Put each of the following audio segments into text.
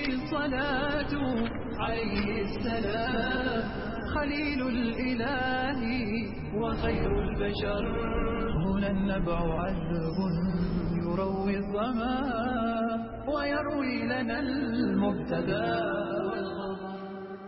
الصلاة عليه السلام خليل الإله وخير البشر. هنا النبع عذب يروي الظما ويروي لنا المبتدى والخبر.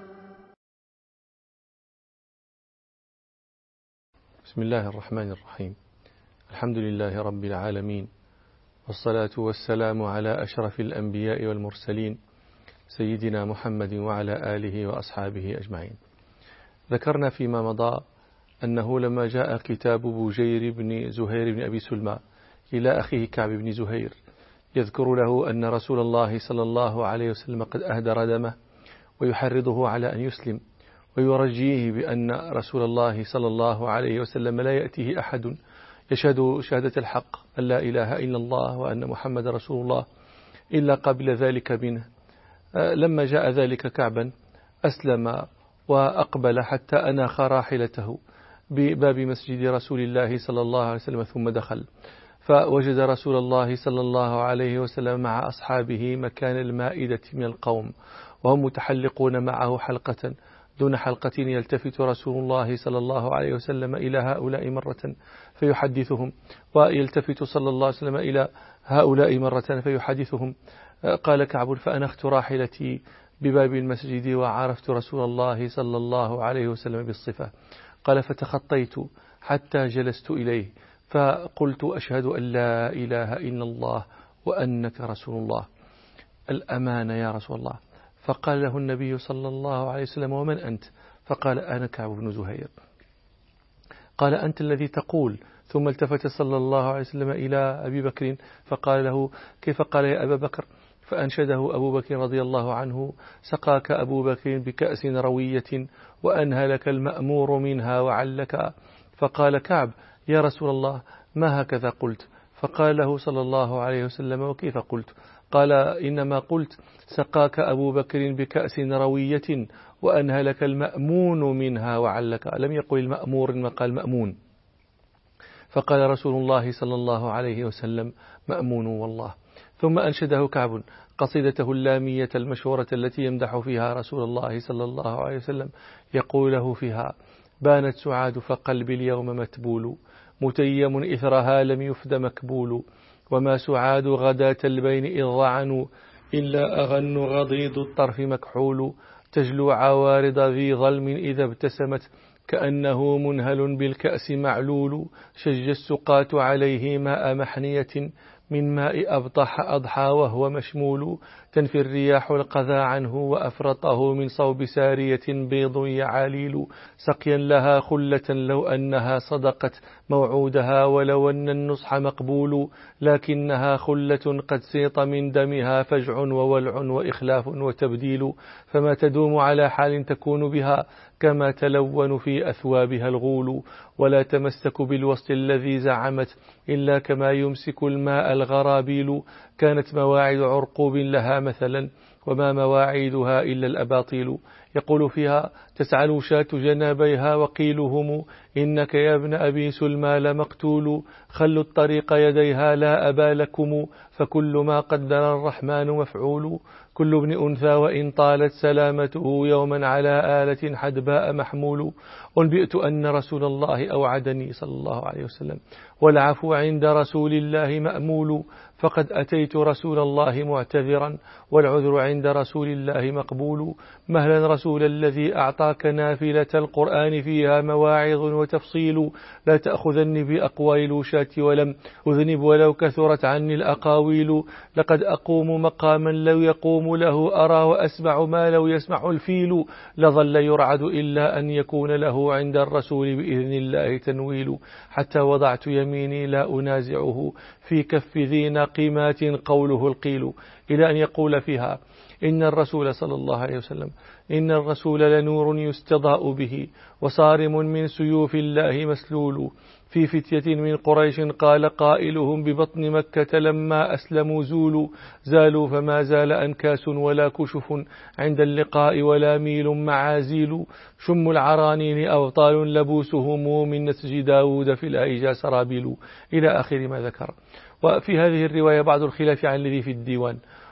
بسم الله الرحمن الرحيم. الحمد لله رب العالمين، والصلاة والسلام على أشرف الأنبياء والمرسلين سيدنا محمد وعلى آله وأصحابه أجمعين. ذكرنا فيما مضى أنه لما جاء كتاب بوجير بن زهير بن أبي سلمى إلى أخيه كعب بن زهير يذكر له أن رسول الله صلى الله عليه وسلم قد أهدر دمه ويحرضه على أن يسلم، ويرجيه بأن رسول الله صلى الله عليه وسلم لا يأتيه أحد يشهد شهادة الحق أن لا إله إلا الله وأن محمد رسول الله إلا قبل ذلك منه. لما جاء ذلك كعبا أسلم وأقبل حتى أناخ راحلته بباب مسجد رسول الله صلى الله عليه وسلم، ثم دخل فوجد رسول الله صلى الله عليه وسلم مع أصحابه مكان المائدة من القوم، وهم متحلقون معه حلقة دون حلقة. يلتفت رسول الله صلى الله عليه وسلم إلى هؤلاء مرة فيحدثهم، ويلتفت صلى الله عليه وسلم إلى هؤلاء مرة فيحدثهم. قال كعب: فأنخت راحلتي بباب المسجد وعرفت رسول الله صلى الله عليه وسلم بالصفة. قال: فتخطيت حتى جلست إليه فقلت: أشهد أن لا إله إلا الله وأنك رسول الله. الأمان يا رسول الله. فقال له النبي صلى الله عليه وسلم: ومن أنت؟ فقال: أنا كعب بن زهير. قال: أنت الذي تقول. ثم التفت صلى الله عليه وسلم إلى أبي بكر فقال له: كيف؟ قال: يا أبا بكر. فأنشده أبو بكر رضي الله عنه: سقاك أبو بكر بكأس روية وأنهلك المأمور منها وعلك. فقال كعب: يا رسول الله، ما هكذا قلت؟ فقال له صلى الله عليه وسلم: وكيف قلت؟ قال: إنما قلت سقاك أبو بكر بكأس روية وأنهلك المأمون منها وعلك، لم يقل المأمور إنما قال مأمون. فقال رسول الله صلى الله عليه وسلم: مأمون والله. ثم أنشده كعب قصيدته اللامية المشهورة التي يمدح فيها رسول الله صلى الله عليه وسلم، يقول له فيها: بانت سعاد فقلبي اليوم متبول، متيم إثرها لم يفد مكبول، وما سعاد غداة البين إذ ضعنوا، إلا أغن غضيض الطرف مكحول، تجلو عوارض ذي ظلم إذا ابتسمت، كأنه منهل بالكأس معلول، شج السقاة عليه ماء محنية، من ماء أبطح أضحى وهو مشمول، تنفي الرياح القذى عنه وأفرطه من صوب سارية بيض يعاليل، سقيا لها خلة لو أنها صدقت موعودها ولو أن النصح مقبول، لكنها خلة قد سيط من دمها فجع وولع وإخلاف وتبديل، فما تدوم على حال تكون بها كما تلون في أثوابها الغول، ولا تمسك بالوصل الذي زعمت إلا كما يمسك الماء الغرابيل، كانت مواعيد عرقوب لها مثلا وما مواعيدها إلا الأباطيل، يقول فيها: تسعل شاة جنابيها وقيلهم إنك يا ابن أبي سلمى لمقتول، خلوا الطريق يديها لا أبا لكم، فكل ما قدر الرحمن مفعول، كل ابن أنثى وإن طالت سلامته يوما على آلة حدباء محمول، أنبئت أن رسول الله أوعدني صلى الله عليه وسلم، والعفو عند رسول الله مأمول، فقد أتيت رسول الله معتذرا والعذر عند رسول الله مقبول، مهلا رسول الذي أعطاك نافلة القرآن فيها مواعظ وتفصيل، لا تأخذني بأقوال الوشاة ولم أذنب ولو كثرت عني الأقاويل، لقد أقوم مقاما لو يقوم له أرى وأسمع ما لو يسمع الفيل، لظل يرعد إلا أن يكون له عند الرسول بإذن الله تنويل، حتى وضعت يميني لا أنازعه في كف ذي نقيمات قوله القيل، إلى أن يقول فيها: إن الرسول صلى الله عليه وسلم إن الرسول لنور يستضاء به، وصارم من سيوف الله مسلول، في فتية من قريش قال قائلهم ببطن مكة لما أسلموا زالوا فما زال أنكاس ولا كشف عند اللقاء ولا ميل معازيل، شم العرانين أبطال لبوسهم من نسج داود في الأيجا سرابيل، إلى آخر ما ذكر. وفي هذه الرواية بعض الخلاف عن الذي في الديوان،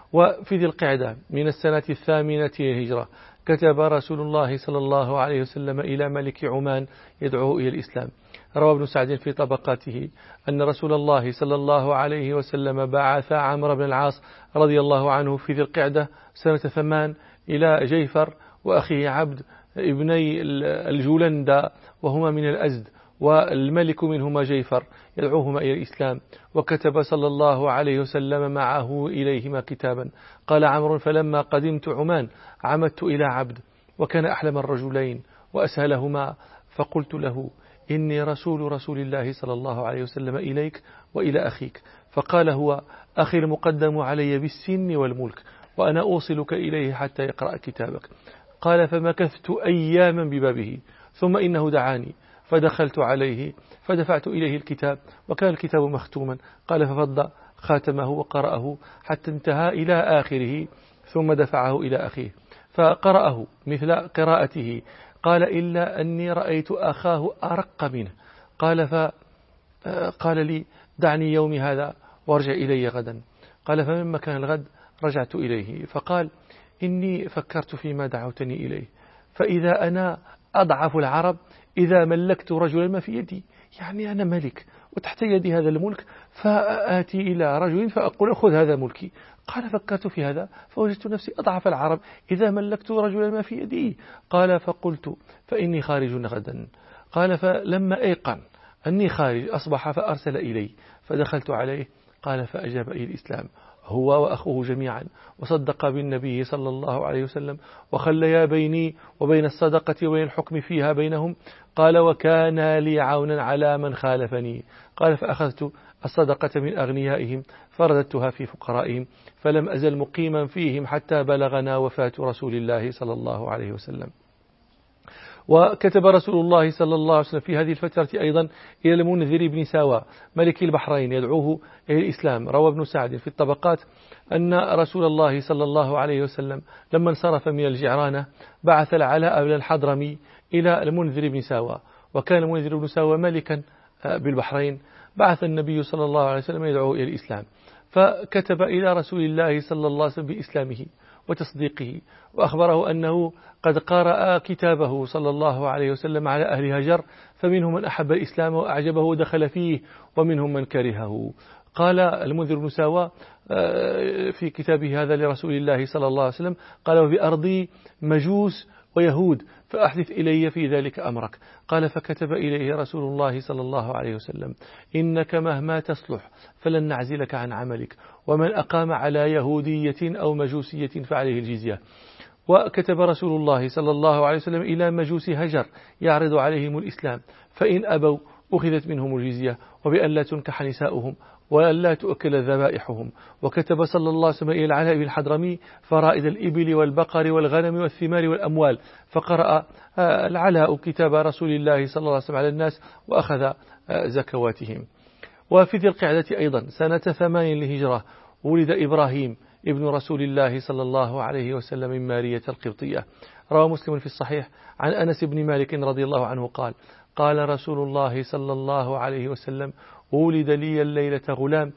وفي ذي القعدة من السنة 8 للهجرة كتب رسول الله صلى الله عليه وسلم إلى ملك عمان يدعوه إلى الإسلام. روى ابن سعد في طبقاته أن رسول الله صلى الله عليه وسلم بعث عمرو بن العاص رضي الله عنه في ذي القعدة سنة 8 إلى جيفر وأخيه عبد ابني الجولندة وهما من الأزد، والملك منهما جيفر يدعوهما إلى الإسلام. وكتب صلى الله عليه وسلم معه إليهما كتابا. قال عمرو: فلما قدمت عمان عمدت إلى عبد وكان أحلم الرجلين وأسهلهما، فقلت له: إني رسول الله صلى الله عليه وسلم إليك وإلى أخيك. فقال: هو أخي المقدم علي بالسن والملك، وأنا أوصلك إليه حتى يقرأ كتابك. قال: فمكثت أياما ببابه، ثم إنه دعاني فدخلت عليه فدفعت إليه الكتاب، وكان الكتاب مختوما. قال: ففض خاتمه وقرأه حتى انتهى إلى آخره، ثم دفعه إلى أخيه فقرأه مثل قراءته. قال: إلا أني رأيت أخاه أرق منه. قال لي: دعني يومي هذا وارجع إلي غدا. قال: فمما كان الغد رجعت إليه فقال: إني فكرت فيما دعوتني إليه، فإذا أنا أضعف العرب إذا ملكت رجلا ما في يدي، يعني أنا ملك وتحت يدي هذا الملك، فآتي إلى رجل فأقول: خذ هذا ملكي. قال: فكرت في هذا فوجدت نفسي أضعف العرب إذا ملكت رجلا ما في يدي. قال: فقلت: فإني خارج غدا. قال: فلما أيقن أني خارج أصبح فأرسل إلي، فدخلت عليه. قال: فأجاب إلى الإسلام هو وأخوه جميعا، وصدق بالنبي صلى الله عليه وسلم، وخليا بيني وبين الصدقة وبين الحكم فيها بينهم. قال: وكان لي عونا على من خالفني. قال: فأخذت الصدقة من أغنيائهم فرددتها في فقرائهم، فلم أزل مقيما فيهم حتى بلغنا وفاة رسول الله صلى الله عليه وسلم. وكتب رسول الله صلى الله عليه وسلم في هذه الفترة أيضا إلى المنذر بن ساوى ملك البحرين يدعوه إلى الإسلام. روى ابن سعد في الطبقات أن رسول الله صلى الله عليه وسلم لما انصرف من الجعرانة بعث العلاء بن الحضرمي إلى المنذر بن ساوى، وكان المنذر بن ساوى ملكا بالبحرين. بعث النبي صلى الله عليه وسلم يدعوه إلى الإسلام، فكتب إلى رسول الله صلى الله عليه وسلم بإسلامه وتصديقه، وأخبره أنه قد قرأ كتابه صلى الله عليه وسلم على أهل هجر، فمنهم من أحب الإسلام وأعجبه ودخل فيه، ومنهم من كرهه. قال المنذر بن ساوى في كتابه هذا لرسول الله صلى الله عليه وسلم: قال: وبأرضي مجوس ويهود، فأحدث إلي في ذلك أمرك. قال: فكتب إليه رسول الله صلى الله عليه وسلم: إنك مهما تصلح فلن نعزلك عن عملك، ومن أقام على يهودية أو مجوسية فعليه الجزية. وكتب رسول الله صلى الله عليه وسلم إلى مجوس هجر يعرض عليهم الإسلام، فإن أبوا أخذت منهم الجزية، وبأن لا تنكح نساؤهم وأن لا تؤكل ذبائحهم. وكتب صلى الله عليه وسلم إلى العلاء بن الحضرمي فرائد الإبل والبقر والغنم والثمار والأموال، فقرأ العلاء كتاب رسول الله صلى الله عليه وسلم على الناس وأخذ زكواتهم. وفي ذي القعدة أيضا سنة 8 للهجرة ولد إبراهيم ابن رسول الله صلى الله عليه وسلم من مارية القبطية. روى مسلم في الصحيح عن أنس بن مالك رضي الله عنه قال: قال رسول الله صلى الله عليه وسلم: ولد لي الليلة غلام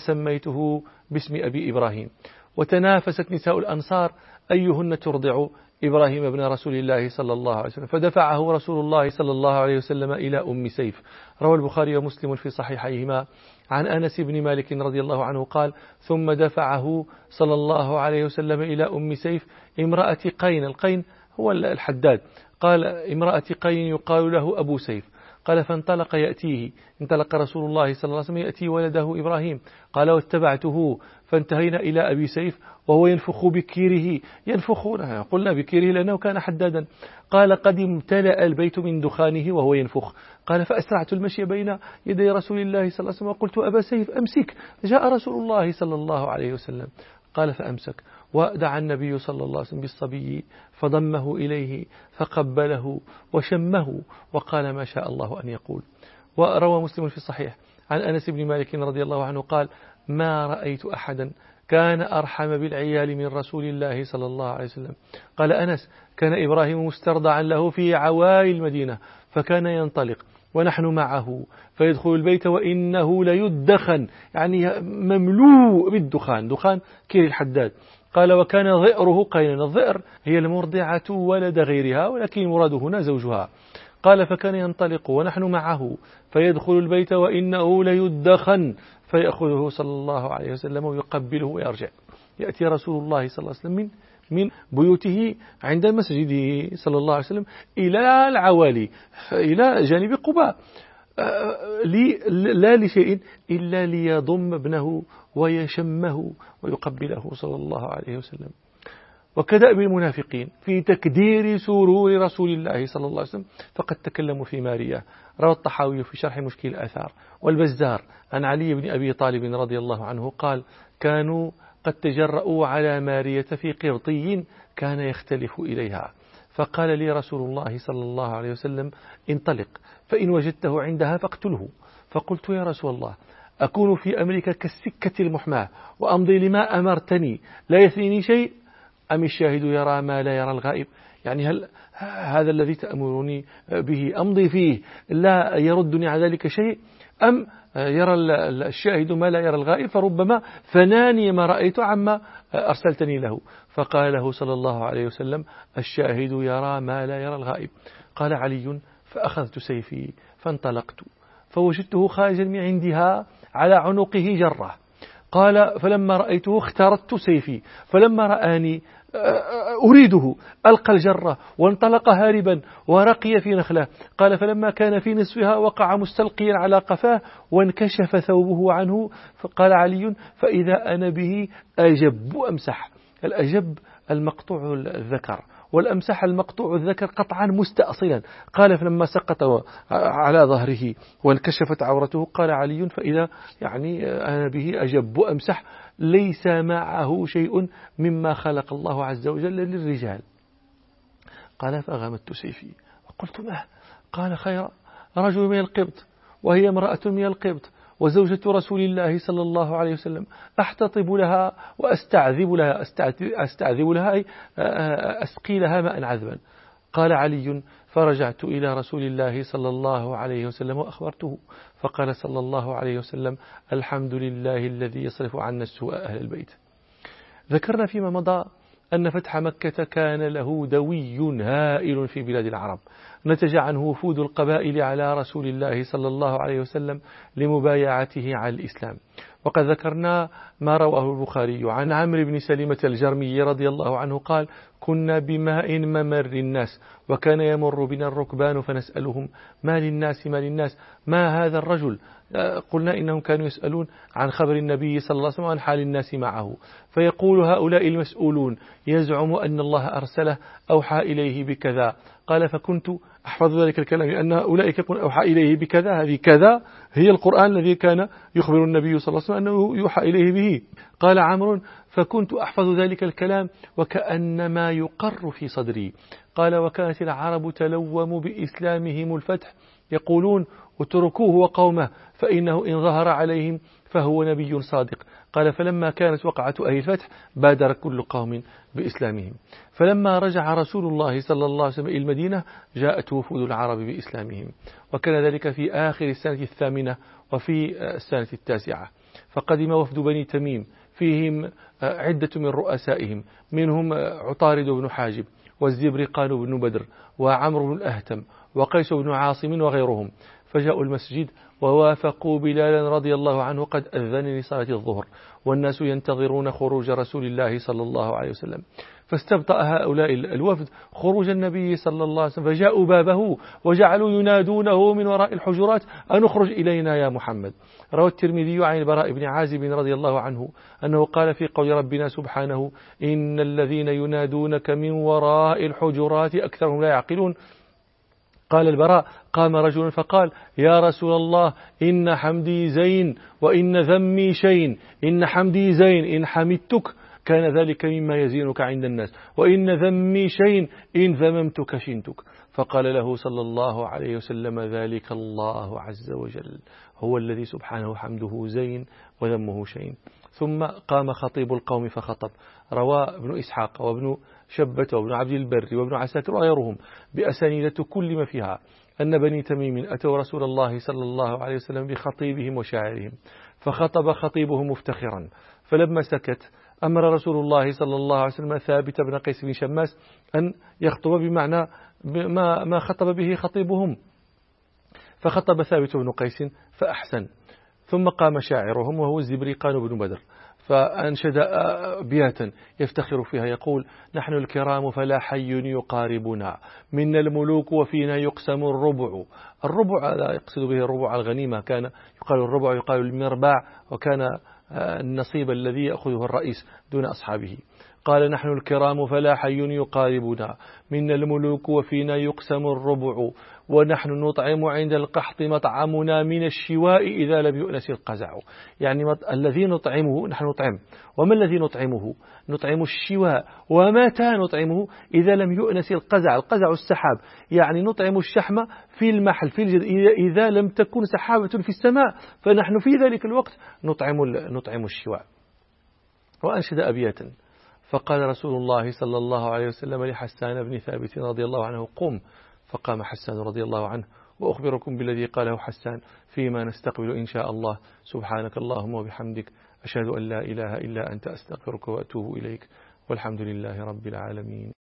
فسميته باسم أبي إبراهيم. وتنافست نساء الأنصار أيهن ترضع إبراهيم بن رسول الله صلى الله عليه وسلم، فدفعه رسول الله صلى الله عليه وسلم إلى أم سيف. روى البخاري ومسلم في صحيحيهما عن أنس بن مالك رضي الله عنه قال: ثم دفعه صلى الله عليه وسلم إلى أم سيف امرأة قين. القين هو الحداد. قال: امرأة قين يقال له أبو سيف. قال: فانطلق يأتيه، انطلق رسول الله صلى الله عليه وسلم يأتي ولده إبراهيم. قال: واتبعته فانتهينا إلى أبي سيف وهو ينفخ بكيره، ينفخونه قلنا بكيره لأنه كان حدادا. قال: قد امتلأ البيت من دخانه وهو ينفخ. قال: فأسرعت المشي بين يدي رسول الله صلى الله عليه وسلم وقلت: أبا سيف أمسك، جاء رسول الله صلى الله عليه وسلم. قال: فأمسك، ودعا النبي صلى الله عليه وسلم بالصبي فضمه إليه فقبله وشمه وقال: ما شاء الله أن يقول. وروى مسلم في الصحيح عن أنس بن مالك رضي الله عنه قال: ما رأيت أحدا كان أرحم بالعيال من رسول الله صلى الله عليه وسلم. قال أنس: كان إبراهيم مسترضعا له في عوائل المدينة، فكان ينطلق ونحن معه فيدخل البيت وإنه ليدخن، يعني مملوء بالدخان، دخان كير الحداد. قال وكان ضئره قينا، الضئر هي المرضعة ولد غيرها، ولكن مراد هنا زوجها. قال فكان ينطلق ونحن معه فيدخل البيت وإنه ليدخن فيأخذه صلى الله عليه وسلم ويقبله ويرجع. يأتي رسول الله صلى الله عليه وسلم من بيوته عند مسجده صلى الله عليه وسلم إلى العوالي، إلى جانب قباء، لا لشيء إلا ليضم ابنه ويشمه ويقبله صلى الله عليه وسلم. وكدأب المنافقين في تكدير سرور رسول الله صلى الله عليه وسلم فقد تكلموا في ماريا. روى الطحاوي في شرح مشكل الآثار والبزار عن علي بن أبي طالب رضي الله عنه قال كانوا قد تجرؤوا على مارية في قرطي كان يختلف إليها، فقال لي رسول الله صلى الله عليه وسلم انطلق فإن وجدته عندها فاقتله. فقلت يا رسول الله أكون في أمرك كالسكة المحماة وأمضي لما أمرتني لا يثنيني شيء، أم الشاهد يرى ما لا يرى الغائب؟ يعني هل هذا الذي تأمرني به أمضي فيه لا يردني على ذلك شيء، أم يرى الشاهد ما لا يرى الغائب فربما فناني ما رأيت عما أرسلتني له؟ فقال له صلى الله عليه وسلم الشاهد يرى ما لا يرى الغائب. قال علي فأخذت سيفي فانطلقت فوجدته خارجا من عندها على عنقه جرة. قال فلما رأيته اخترت سيفي، فلما رآني أريده ألقى الجرة وانطلق هاربا ورقي في نخلة. قال فلما كان في نصفها وقع مستلقيا على قفاه وانكشف ثوبه عنه. فقال علي فإذا أنا به أجب أمسح. الأجب المقطوع الذكر، والأمسح المقطوع الذكر قطعا مستأصلا. قال فلما سقط على ظهره وانكشفت عورته قال علي فإذا يعني أنا به أجب أمسح ليس معه شيء مما خلق الله عز وجل للرجال. قال فأغمدت سيفي وقلت ما؟ قال خير رجل من القبط وهي امرأة من القبط وزوجة رسول الله صلى الله عليه وسلم، أحتطب لها وأستعذب لها، أستعذب لها أي أسقي لها ماء عذبا. قال علي فرجعت إلى رسول الله صلى الله عليه وسلم وأخبرته، فقال صلى الله عليه وسلم الحمد لله الذي يصرف عنا السوء أهل البيت. ذكرنا فيما مضى أن فتح مكة كان له دوي هائل في بلاد العرب، نتج عنه وفود القبائل على رسول الله صلى الله عليه وسلم لمبايعته على الإسلام. وقد ذكرنا ما رواه البخاري عن عمرو بن سلمة الجرمي رضي الله عنه قال كنا بماء ممر الناس وكان يمر بنا الركبان فنسألهم ما للناس ما هذا الرجل؟ قلنا إنهم كانوا يسألون عن خبر النبي صلى الله عليه وسلم وعن حال الناس معه، فيقول هؤلاء المسؤولون يزعم أن الله أرسله أوحى إليه بكذا. قال فكنت أحفظ ذلك الكلام أن أولئك يقول أوحى إليه بكذا، هذه كذا هي القرآن الذي كان يخبر النبي صلى الله عليه وسلم أنه يوحى إليه به. قال عمرو فكنت أحفظ ذلك الكلام وكأنما يقر في صدري. قال وكانت العرب تلوم بإسلامهم الفتح يقولون اتركوه وقومه فإنه إن ظهر عليهم فهو نبي صادق. قال فلما كانت وقعة أهل الفتح بادر كل قوم بإسلامهم. فلما رجع رسول الله صلى الله عليه وسلم إلى المدينة جاءت وفود العرب بإسلامهم، وكان ذلك في آخر السنة 8 وفي السنة 9. فقدم وفد بني تميم فيهم عدة من رؤسائهم، منهم عطارد بن حاجب والزبرقان بن بدر وعمرو بن الأهتم وقيس بن عاصم وغيرهم، فجاءوا المسجد ووافقوا بلالا رضي الله عنه قد أذن لصلاة الظهر والناس ينتظرون خروج رسول الله صلى الله عليه وسلم. فاستبطأ هؤلاء الوفد خروج النبي صلى الله عليه وسلم فجاءوا بابه وجعلوا ينادونه من وراء الحجرات أن اخرج إلينا يا محمد. روى الترمذي عن البراء بن عازب رضي الله عنه أنه قال في قول ربنا سبحانه إن الذين ينادونك من وراء الحجرات أكثرهم لا يعقلون. قال البراء قام رجل فقال يا رسول الله إن حمدي زين وإن ذمي شين، إن حمدي زين إن حمدتك كان ذلك مما يزينك عند الناس، وإن ذمي شين إن ذممتك شنتك. فقال له صلى الله عليه وسلم ذلك الله عز وجل هو الذي سبحانه حمده زين وذمه شين. ثم قام خطيب القوم فخطب. روى ابن إسحاق وابن شبة وابن عبد البر وابن عساكر وغيرهم بأسانيد كل ما فيها أن بني تميم أتوا رسول الله صلى الله عليه وسلم بخطيبهم وشاعرهم، فخطب خطيبه مفتخرا، فلما سكت أمر رسول الله صلى الله عليه وسلم ثابت بن قيس بن شماس أن يخطب بمعنى ما خطب به خطيبهم، فخطب ثابت بن قيس فأحسن. ثم قام شاعرهم وهو الزبريقان بن بدر فأنشد أبياتا يفتخر فيها يقول: نحن الكرام فلا حي يقاربنا، منا الملوك وفينا يقسم الربع. الربع لا يقصد به الربع الغنيمة، كان يقال الربع يقال المربع، وكان النصيب الذي يأخذه الرئيس دون أصحابه. قال: نحن الكرام فلا حي يقاربنا، منا الملوك وفينا يقسم الربع، ونحن نطعم عند القحط مطعمنا من الشواء إذا لم يؤنس القزع. يعني الذي نطعمه نحن نطعم، وما الذي نطعمه؟ نطعم الشواء. ومتى نطعمه؟ إذا لم يؤنس القزع. القزع السحاب، يعني نطعم الشحم في المحل في الجد، إذا لم تكن سحابة في السماء فنحن في ذلك الوقت نطعم الشواء. وأنشد أبياتا، فقال رسول الله صلى الله عليه وسلم لحسان بن ثابت رضي الله عنه: قم. فقام حسان رضي الله عنه: وأخبركم بالذي قاله حسان فيما نستقبل إن شاء الله. سبحانك اللهم وبحمدك، أشهد أن لا إله إلا أنت، أستغفرك وأتوب إليك، والحمد لله رب العالمين.